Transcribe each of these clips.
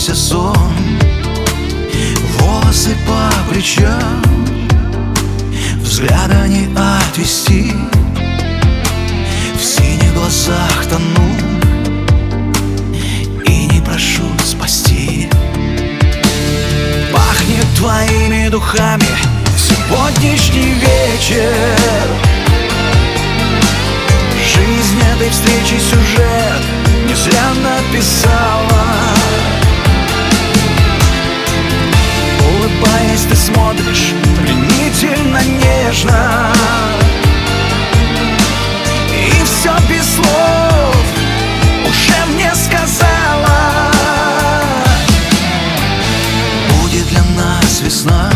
приснился сон, волосы по плечам, взгляда не отвести, в синих глазах тону и не прошу спасти. Пахнет твоими духами сегодняшний вечер, жизнь этой встречи сюжет не зря написала. Улыбаясь, ты смотришь пленительно нежно, и все без слов уже мне сказала. Будет для нас весна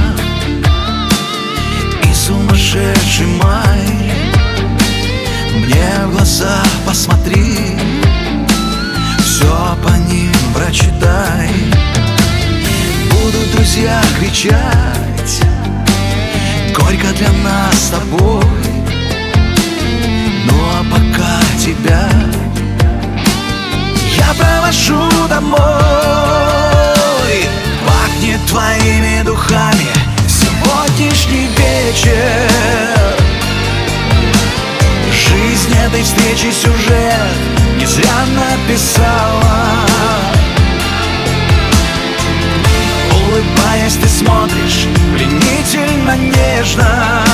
и сумасшедший май. Мне в глаза посмотри, все по ним прочитай. Будут друзья кричать горько для нас с тобой, ну а пока тебя я провожу домой. Пахнет твоими духами сегодняшний вечер, жизнь этой встречи сюжет не зря написала. Улыбаясь, ты смотришь пленительно нежно,